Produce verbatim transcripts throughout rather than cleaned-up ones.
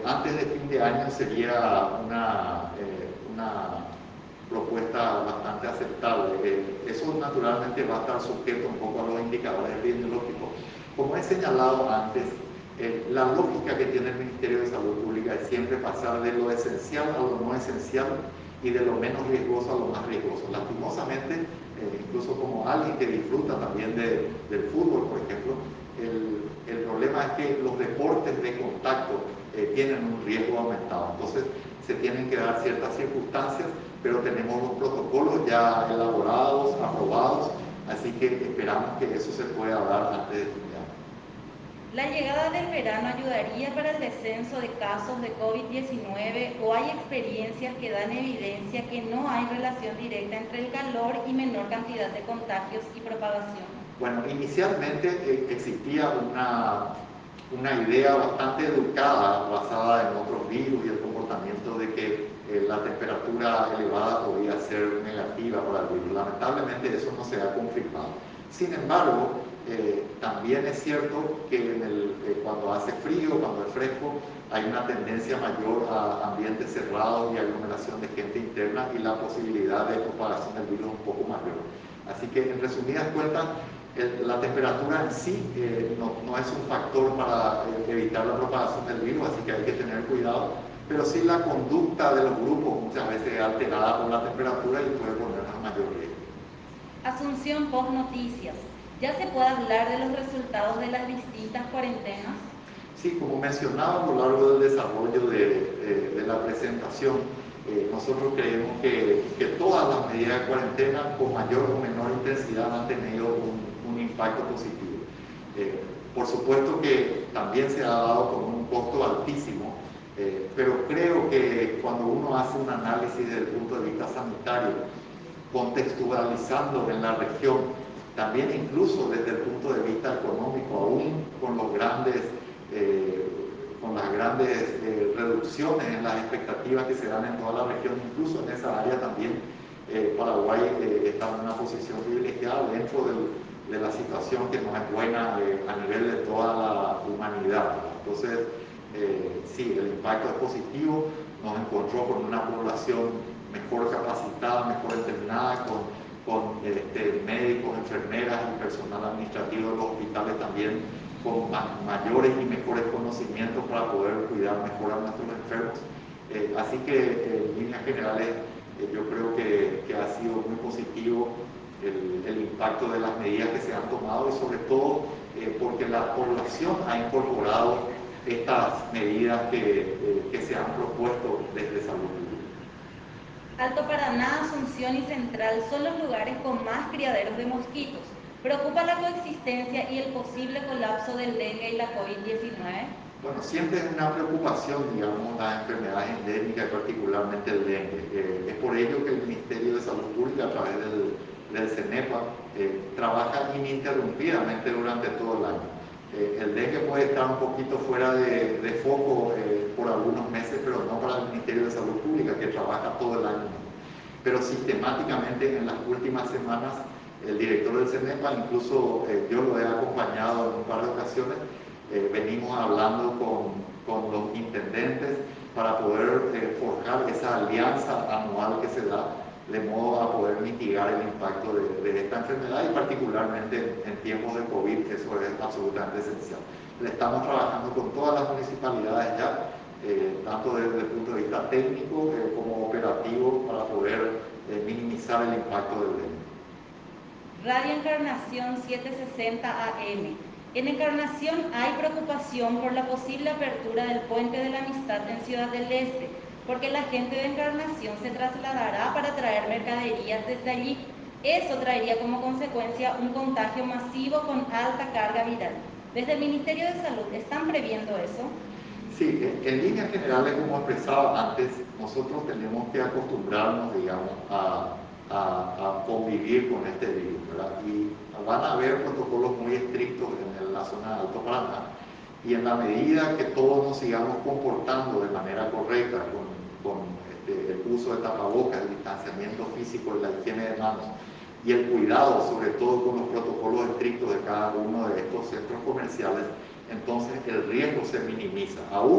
antes de fin de año sería una, eh, una propuesta bastante aceptable. Eh, eso naturalmente va a estar sujeto un poco a los indicadores epidemiológicos. Como he señalado antes, eh, la lógica que tiene el Ministerio de Salud Pública es siempre pasar de lo esencial a lo no esencial y de lo menos riesgoso a lo más riesgoso. Lastimosamente, eh, incluso como alguien que disfruta también de, del fútbol, por ejemplo, el, el problema es que los deportes de contacto eh, tienen un riesgo aumentado. Entonces, se tienen que dar ciertas circunstancias, pero tenemos los protocolos ya elaborados, aprobados, así que esperamos que eso se pueda dar antes de fin de año. ¿La llegada del verano ayudaría para el descenso de casos de COVID diecinueve o hay experiencias que dan evidencia que no hay relación directa entre el calor y menor cantidad de contagios y propagación? Bueno, inicialmente eh, existía una, una idea bastante educada basada en otros virus y el comportamiento de que eh, la temperatura elevada podía ser negativa para el virus. Lamentablemente eso no se ha confirmado. Sin embargo, eh, también es cierto que en el, eh, cuando hace frío, cuando es fresco, hay una tendencia mayor a ambientes cerrados y aglomeración de gente interna y la posibilidad de propagación del virus un poco mayor. Así que en resumidas cuentas, el, la temperatura en sí eh, no, no es un factor para eh, evitar la propagación del virus, así que hay que tener cuidado, pero sí la conducta de los grupos muchas veces es alterada por la temperatura y puede ponernos en mayor riesgo. Asunción post noticias. ¿Ya se puede hablar de los resultados de las distintas cuarentenas? Sí, como mencionaba a lo largo del desarrollo de, de, de la presentación, eh, nosotros creemos que, que todas las medidas de cuarentena con mayor o menor intensidad han tenido un, un impacto positivo. Eh, por supuesto que también se ha dado con un costo altísimo, eh, pero creo que cuando uno hace un análisis desde el punto de vista sanitario, contextualizando en la región, también incluso desde el punto de vista económico, aún con los grandes, eh, con las grandes eh, reducciones en las expectativas que se dan en toda la región, incluso en esa área también eh, Paraguay eh, está en una posición privilegiada dentro del, de la situación que no es buena eh, a nivel de toda la humanidad. Entonces, eh, sí, el impacto es positivo, nos encontró con una población mejor capacitada, mejor entrenada, con, con este, médicos, enfermeras y personal administrativo de los hospitales también con ma mayores y mejores conocimientos para poder cuidar mejor a nuestros enfermos. Eh, así que eh, en líneas generales eh, yo creo que, que ha sido muy positivo el, el impacto de las medidas que se han tomado y sobre todo eh, porque la población ha incorporado estas medidas que, eh, que se han propuesto desde salud pública. Alto Paraná, Asunción y Central son los lugares con más criaderos de mosquitos. ¿Preocupa la coexistencia y el posible colapso del dengue y la COVID diecinueve? Bueno, siempre es una preocupación, digamos, las enfermedades endémicas y particularmente el dengue. Eh, es por ello que el Ministerio de Salud Pública, a través del, del CENEPA, eh, trabaja ininterrumpidamente durante todo el año. Eh, el dengue puede estar un poquito fuera de, de foco eh, por algunos meses, pero no para el Ministerio de Salud Pública, que trabaja todo el año. Pero sistemáticamente en las últimas semanas, el director del CENEPA, incluso eh, yo lo he acompañado en un par de ocasiones, eh, venimos hablando con, con los intendentes para poder eh, forjar esa alianza anual que se da de modo a poder mitigar el impacto de, de esta enfermedad y particularmente en, en tiempos de COVID, eso es absolutamente esencial. Le estamos trabajando con todas las municipalidades ya, eh, tanto desde el punto de vista técnico eh, como operativo para poder eh, minimizar el impacto del dengue. Radio Encarnación setecientos sesenta A M. En Encarnación hay preocupación por la posible apertura del Puente de la Amistad en Ciudad del Este, porque la gente de Encarnación se trasladará para traer mercaderías desde allí. Eso traería como consecuencia un contagio masivo con alta carga viral. Desde el Ministerio de Salud, ¿están previendo eso? Sí, en, en líneas generales, como expresaba antes, nosotros tenemos que acostumbrarnos, digamos, a, a, a convivir con este virus, ¿verdad? Y van a haber protocolos muy estrictos en la zona de Alto Paraná, y en la medida que todos nos sigamos comportando de manera correcta, con, con este, el uso de tapabocas, el distanciamiento físico, la higiene de manos, y el cuidado, sobre todo con los protocolos estrictos de cada uno de estos centros comerciales, entonces el riesgo se minimiza. Aún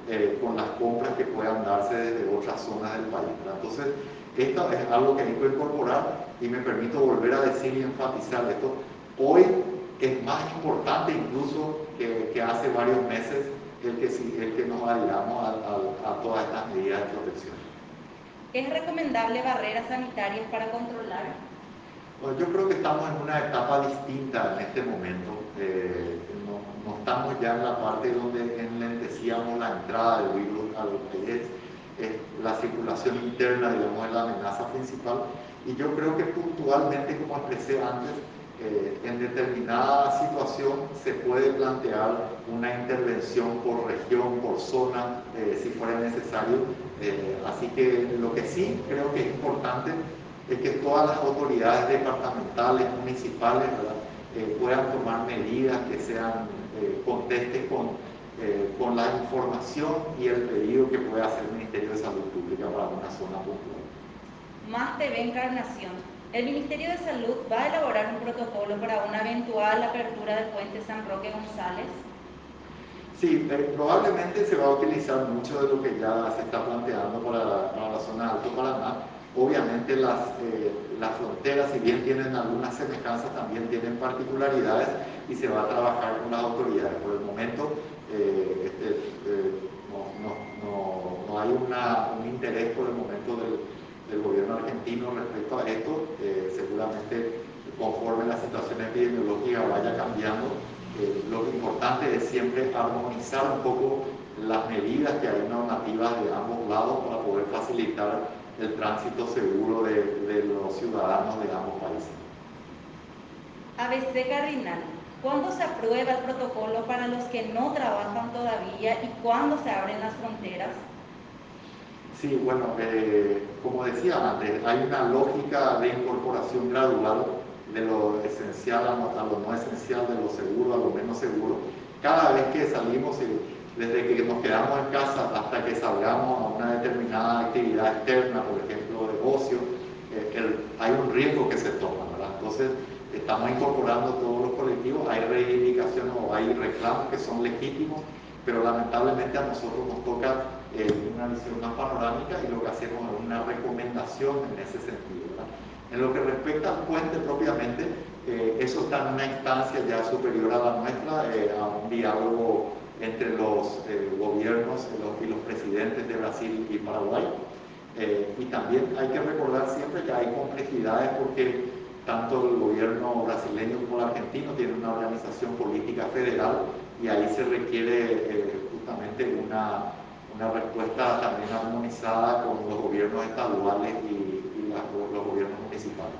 eh, con las compras que puedan darse desde otras zonas del país, ¿verdad? Entonces, esto es algo que hay que incorporar y me permito volver a decir y enfatizar esto. Hoy es más importante incluso que, que hace varios meses el que, el que nos adhiramos a, a, a todas estas medidas de protección. ¿Es recomendable barreras sanitarias para controlar? Bueno, yo creo que estamos en una etapa distinta en este momento. Eh, no, no estamos ya en la parte donde enlentecíamos la entrada del virus a lo que es, es la circulación interna, digamos, es la amenaza principal. Y yo creo que puntualmente, como expresé antes, eh, en determinada situación se puede plantear una intervención por región, por zona, eh, si fuera necesario. Eh, así que lo que sí creo que es importante es que todas las autoridades departamentales, municipales, eh, puedan tomar medidas que sean eh, contestes con, eh, con la información y el pedido que puede hacer el Ministerio de Salud Pública para una zona puntual. Más T V Encarnación. El Ministerio de Salud va a elaborar un protocolo para una eventual apertura del puente San Roque González. Sí, eh, probablemente se va a utilizar mucho de lo que ya se está planteando para, para la zona de Alto Paraná. Obviamente las, eh, las fronteras, si bien tienen algunas semejanzas, también tienen particularidades y se va a trabajar con las autoridades. Por el momento eh, este, eh, no, no, no, no hay una, un interés por el momento del, del gobierno argentino respecto a esto. Eh, seguramente conforme la situación epidemiológica vaya cambiando, Eh, lo importante es siempre armonizar un poco las medidas que hay normativas de ambos lados para poder facilitar el tránsito seguro de, de los ciudadanos de ambos países. A B C Cardinal. ¿Cuándo se aprueba el protocolo para los que no trabajan todavía y cuándo se abren las fronteras? Sí, bueno, eh, como decía antes, hay una lógica de incorporación gradual de lo esencial a lo, a lo no esencial, de lo seguro a lo menos seguro. Cada vez que salimos, desde que nos quedamos en casa hasta que salgamos a una determinada actividad externa, por ejemplo, de ocio, eh, el, hay un riesgo que se toma, ¿verdad? Entonces, estamos incorporando todos los colectivos, hay reivindicaciones o hay reclamos que son legítimos, pero lamentablemente a nosotros nos toca eh, una visión más panorámica y lo que hacemos es una recomendación en ese sentido, ¿verdad? En lo que respecta al puente propiamente, eh, eso está en una instancia ya superior a la nuestra, eh, a un diálogo entre los eh, gobiernos los, y los presidentes de Brasil y Paraguay. Eh, y también hay que recordar siempre que hay complejidades porque tanto el gobierno brasileño como el argentino tienen una organización política federal y ahí se requiere eh, justamente una, una respuesta también armonizada con los gobiernos estaduales y, y la, los gobiernos municipales.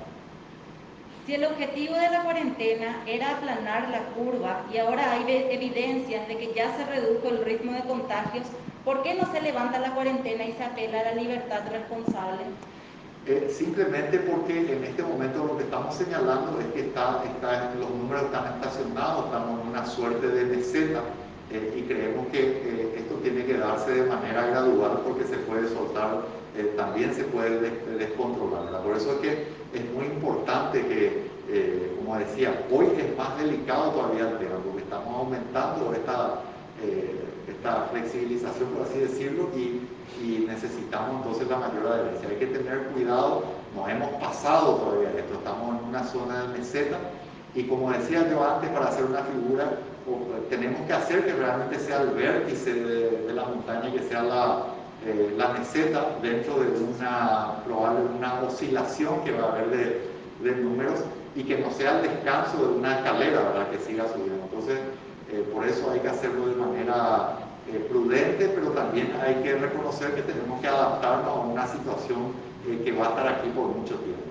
Si el objetivo de la cuarentena era aplanar la curva y ahora hay evidencias de que ya se redujo el ritmo de contagios, ¿por qué no se levanta la cuarentena y se apela a la libertad responsable? Eh, simplemente porque en este momento lo que estamos señalando es que está, está, los números están estacionados, estamos en una suerte de meseta eh, y creemos que eh, esto tiene que darse de manera gradual porque se puede soltar, eh, también se puede des descontrolar, ¿verdad? Por eso es que es muy importante que, eh, como decía, hoy es más delicado todavía el tema porque estamos aumentando esta, eh, esta flexibilización, por así decirlo, y y necesitamos entonces la mayor adherencia. Hay que tener cuidado, no hemos pasado todavía esto, estamos en una zona de meseta y como decía yo antes, para hacer una figura tenemos que hacer que realmente sea el vértice de, de la montaña, que sea la, eh, la meseta dentro de una probable una oscilación que va a haber de, de números y que no sea el descanso de una escalera, ¿verdad?, que siga subiendo. Entonces, eh, por eso hay que hacerlo de manera Eh, prudente, pero también hay que reconocer que tenemos que adaptarnos a una situación eh, que va a estar aquí por mucho tiempo.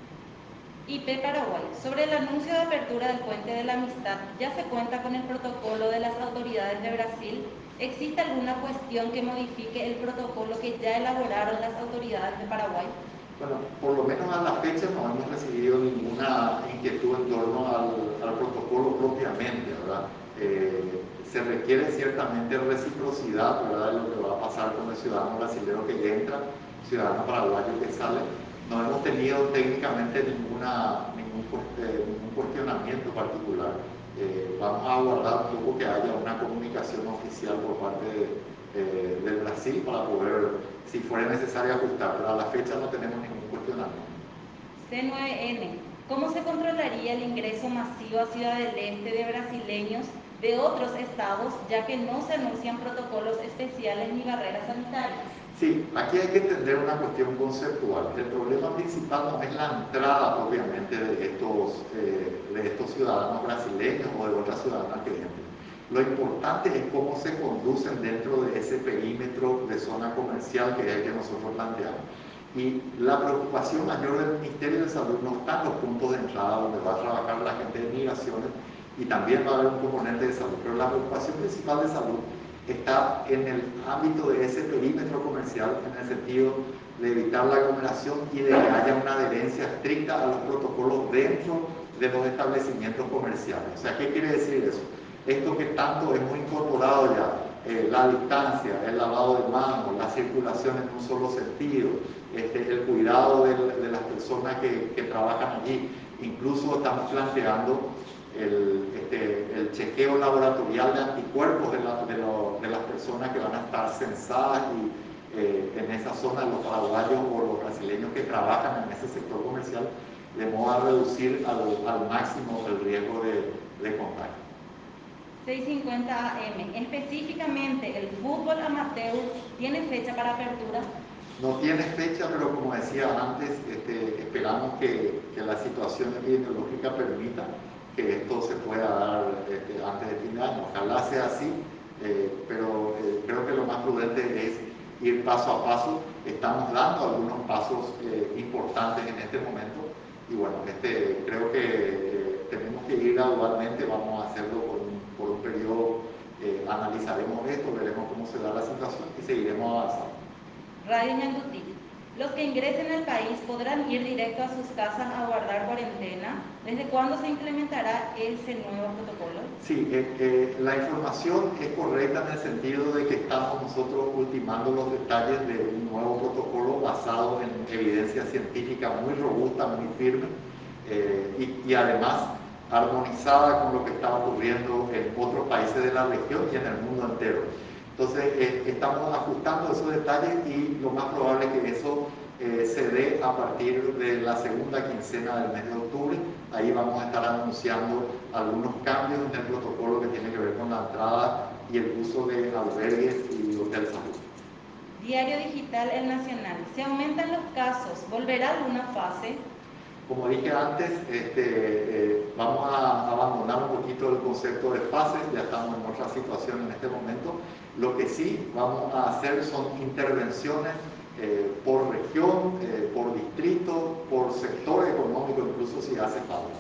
I P Paraguay. Sobre el anuncio de apertura del Puente de la Amistad, ¿ya se cuenta con el protocolo de las autoridades de Brasil? ¿Existe alguna cuestión que modifique el protocolo que ya elaboraron las autoridades de Paraguay? Bueno, por lo menos a la fecha no hemos recibido ninguna inquietud en torno al, al protocolo propiamente, ¿verdad? Eh, se requiere ciertamente reciprocidad, ¿verdad?, de lo que va a pasar con el ciudadano brasileño que entra, ciudadano paraguayo que sale. No hemos tenido técnicamente ninguna, ningún, eh, ningún cuestionamiento particular. Eh, vamos a aguardar un poco que haya una comunicación oficial por parte de, eh, así para poder, si fuera necesario, ajustar. Pero a la fecha no tenemos ningún cuestionamiento. C nueve N. ¿Cómo se controlaría el ingreso masivo a Ciudad del Este de brasileños de otros estados, ya que no se anuncian protocolos especiales ni barreras sanitarias? Sí, aquí hay que entender una cuestión conceptual. El problema principal no es la entrada propiamente de estos, eh, de estos ciudadanos brasileños o de otras ciudadanas que entren. Lo importante es cómo se conducen dentro de ese perímetro de zona comercial que es el que nosotros planteamos. Y la preocupación mayor del Ministerio de Salud no está en los puntos de entrada donde va a trabajar la gente de migraciones, y también va a haber un componente de salud, pero la preocupación principal de salud está en el ámbito de ese perímetro comercial, en el sentido de evitar la aglomeración y de que haya una adherencia estricta a los protocolos dentro de los establecimientos comerciales. O sea, ¿qué quiere decir eso? Esto que tanto hemos incorporado ya, eh, la distancia, el lavado de manos, la circulación en un solo sentido, este, el cuidado de, de las personas que, que trabajan allí. Incluso estamos planteando el, este, el chequeo laboratorial de anticuerpos de, la, de, lo, de las personas que van a estar censadas y, eh, en esa zona, los paraguayos o los brasileños que trabajan en ese sector comercial, de modo a reducir al, al máximo el riesgo de, de contagio. seiscientos cincuenta A M. Específicamente, ¿el fútbol amateur tiene fecha para apertura? No tiene fecha, pero como decía antes, este, esperamos que, que la situación epidemiológica permita que esto se pueda dar este, antes de fin de año. Ojalá sea así, eh, pero eh, creo que lo más prudente es ir paso a paso. Estamos dando algunos pasos eh, importantes en este momento y bueno, este, creo que eh, tenemos que ir gradualmente, vamos a hacerlo por un, por un periodo, eh, analizaremos esto, veremos cómo se da la situación y seguiremos avanzando. Radio Ñandutí. Los que ingresen al país podrán ir directo a sus casas a guardar cuarentena. ¿Desde cuándo se implementará ese nuevo protocolo? Sí, eh, eh, la información es correcta en el sentido de que estamos nosotros ultimando los detalles de un nuevo protocolo basado en evidencia científica muy robusta, muy firme, eh, y, y además armonizada con lo que está ocurriendo en otros países de la región y en el mundo entero. Entonces, eh, estamos ajustando esos detalles y lo más probable es que eso eh, se dé a partir de la segunda quincena del mes de octubre. Ahí vamos a estar anunciando algunos cambios en el protocolo que tiene que ver con la entrada y el uso de albergues y hotel salud. Diario Digital El Nacional. ¿Se aumentan los casos? ¿Volverá alguna fase? Como dije antes, este, eh, vamos a abandonar un poquito el concepto de fases, ya estamos en otra situación en este momento. Lo que sí vamos a hacer son intervenciones eh, por región, eh, por distrito, por sector económico, incluso si hace falta.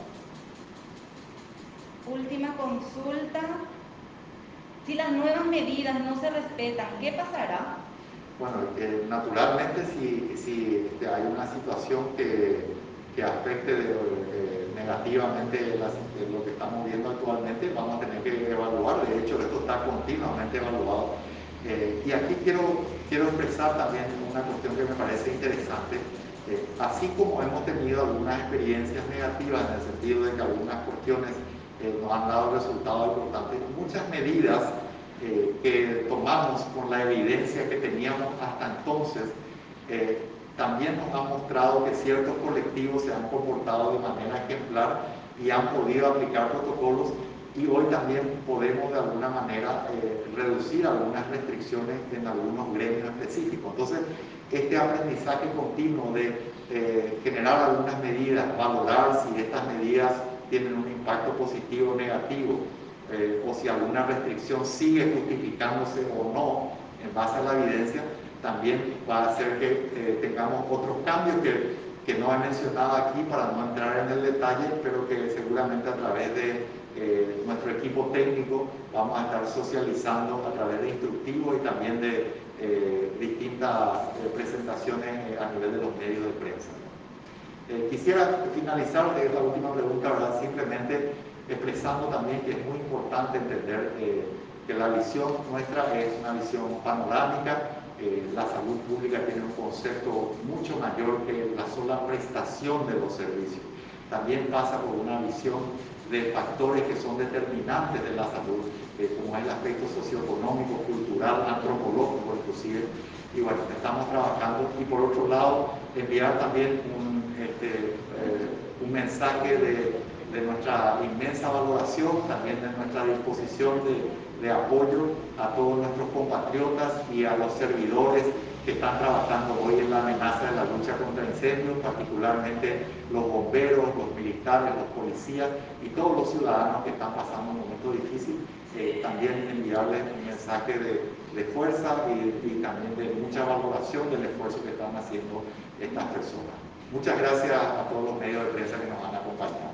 Última consulta. Si las nuevas medidas no se respetan, ¿qué pasará? Bueno, eh, naturalmente si, si este, hay una situación que, que afecte de, eh, negativamente las, de lo que estamos viendo actualmente, vamos a tener que evaluar. De hecho, esto está continuamente evaluado. Eh, y aquí quiero, quiero expresar también una cuestión que me parece interesante. Eh, así como hemos tenido algunas experiencias negativas en el sentido de que algunas cuestiones eh, nos han dado resultados importantes, muchas medidas Eh, que tomamos con la evidencia que teníamos hasta entonces, eh, también nos han mostrado que ciertos colectivos se han comportado de manera ejemplar y han podido aplicar protocolos, y hoy también podemos de alguna manera eh, reducir algunas restricciones en algunos gremios específicos. Entonces, este aprendizaje continuo de eh, generar algunas medidas, valorar si estas medidas tienen un impacto positivo o negativo, Eh, o si alguna restricción sigue justificándose o no en base a la evidencia, también va a hacer que eh, tengamos otros cambios que, que no he mencionado aquí para no entrar en el detalle, pero que seguramente a través de eh, nuestro equipo técnico vamos a estar socializando a través de instructivos y también de eh, distintas eh, presentaciones a nivel de los medios de prensa. Eh, quisiera finalizar de esta última pregunta, ¿verdad? Simplemente expresando también que es muy importante entender eh, que la visión nuestra es una visión panorámica. Eh, la salud pública tiene un concepto mucho mayor que la sola prestación de los servicios. También pasa por una visión de factores que son determinantes de la salud, eh, como es el aspecto socioeconómico, cultural, antropológico inclusive. inclusive. Y bueno, estamos trabajando. Y por otro lado, enviar también un, este, eh, un mensaje de, de nuestra inmensa valoración, también de nuestra disposición de, de apoyo a todos nuestros compatriotas y a los servidores que están trabajando hoy en la amenaza de la lucha contra incendios, particularmente los bomberos, los militares, los policías y todos los ciudadanos que están pasando un momento difícil. Eh, también enviarles un mensaje de, de fuerza y, y también de mucha valoración del esfuerzo que están haciendo estas personas. Muchas gracias a todos los medios de prensa que nos han acompañado.